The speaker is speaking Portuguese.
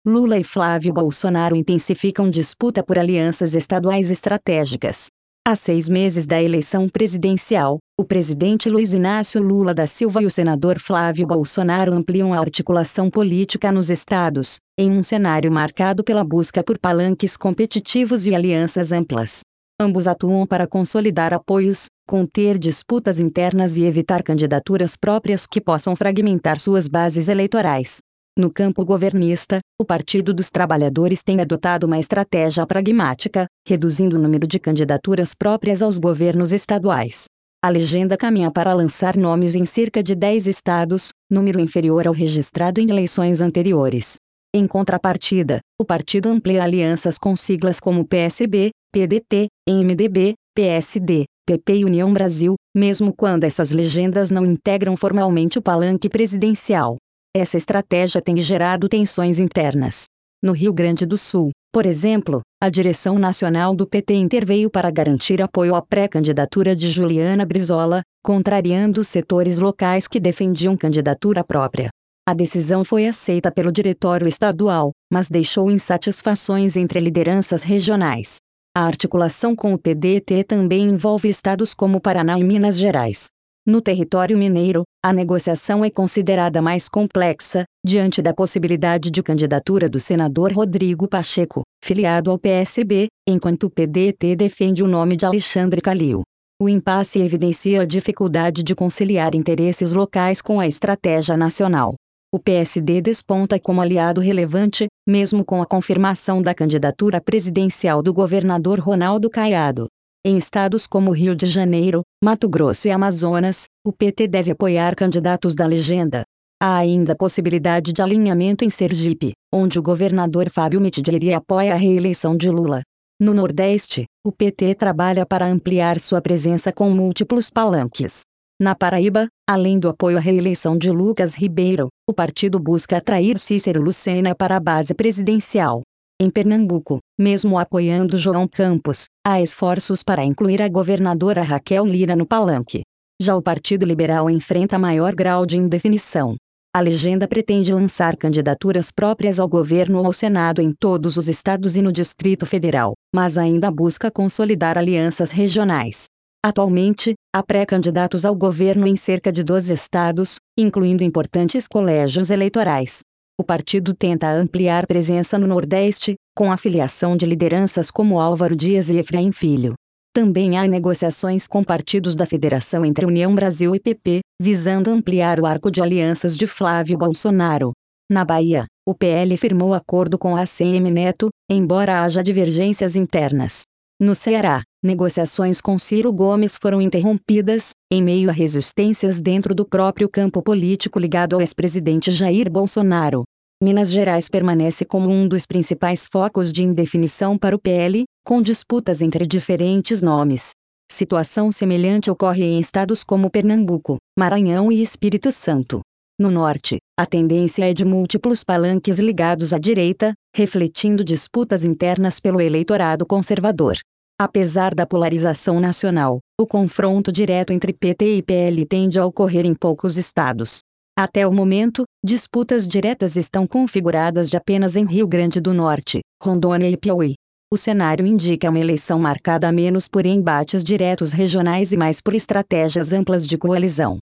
Lula e Flávio Bolsonaro intensificam disputa por alianças estaduais estratégicas. Há 6 meses da eleição presidencial, o presidente Luiz Inácio Lula da Silva e o senador Flávio Bolsonaro ampliam a articulação política nos estados, em um cenário marcado pela busca por palanques competitivos e alianças amplas. Ambos atuam para consolidar apoios, conter disputas internas e evitar candidaturas próprias que possam fragmentar suas bases eleitorais. No campo governista, o Partido dos Trabalhadores tem adotado uma estratégia pragmática, reduzindo o número de candidaturas próprias aos governos estaduais. A legenda caminha para lançar nomes em cerca de 10 estados, número inferior ao registrado em eleições anteriores. Em contrapartida, o partido amplia alianças com siglas como PSB, PDT, MDB, PSD, PP e União Brasil, mesmo quando essas legendas não integram formalmente o palanque presidencial. Essa estratégia tem gerado tensões internas. No Rio Grande do Sul, por exemplo, a direção nacional do PT interveio para garantir apoio à pré-candidatura de Juliana Brizola, contrariando os setores locais que defendiam candidatura própria. A decisão foi aceita pelo diretório estadual, mas deixou insatisfações entre lideranças regionais. A articulação com o PDT também envolve estados como Paraná e Minas Gerais. No território mineiro, a negociação é considerada mais complexa, diante da possibilidade de candidatura do senador Rodrigo Pacheco, filiado ao PSB, enquanto o PDT defende o nome de Alexandre Calil. O impasse evidencia a dificuldade de conciliar interesses locais com a estratégia nacional. O PSD desponta como aliado relevante, mesmo com a confirmação da candidatura presidencial do governador Ronaldo Caiado. Em estados como Rio de Janeiro, Mato Grosso e Amazonas, o PT deve apoiar candidatos da legenda. Há ainda a possibilidade de alinhamento em Sergipe, onde o governador Fábio Mitidjeri apoia a reeleição de Lula. No Nordeste, o PT trabalha para ampliar sua presença com múltiplos palanques. Na Paraíba, além do apoio à reeleição de Lucas Ribeiro, o partido busca atrair Cícero Lucena para a base presidencial. Em Pernambuco, mesmo apoiando João Campos, há esforços para incluir a governadora Raquel Lira no palanque. Já o Partido Liberal enfrenta maior grau de indefinição. A legenda pretende lançar candidaturas próprias ao governo ou ao Senado em todos os estados e no Distrito Federal, mas ainda busca consolidar alianças regionais. Atualmente, há pré-candidatos ao governo em cerca de 12 estados, incluindo importantes colégios eleitorais. O partido tenta ampliar presença no Nordeste, com a filiação de lideranças como Álvaro Dias e Efraim Filho. Também há negociações com partidos da Federação entre União Brasil e PP, visando ampliar o arco de alianças de Flávio Bolsonaro. Na Bahia, o PL firmou acordo com a ACM Neto, embora haja divergências internas. No Ceará, negociações com Ciro Gomes foram interrompidas, em meio a resistências dentro do próprio campo político ligado ao ex-presidente Jair Bolsonaro. Minas Gerais permanece como um dos principais focos de indefinição para o PL, com disputas entre diferentes nomes. Situação semelhante ocorre em estados como Pernambuco, Maranhão e Espírito Santo. No Norte, a tendência é de múltiplos palanques ligados à direita, refletindo disputas internas pelo eleitorado conservador. Apesar da polarização nacional, o confronto direto entre PT e PL tende a ocorrer em poucos estados. Até o momento, disputas diretas estão configuradas de apenas em Rio Grande do Norte, Rondônia e Piauí. O cenário indica uma eleição marcada menos por embates diretos regionais e mais por estratégias amplas de coalizão.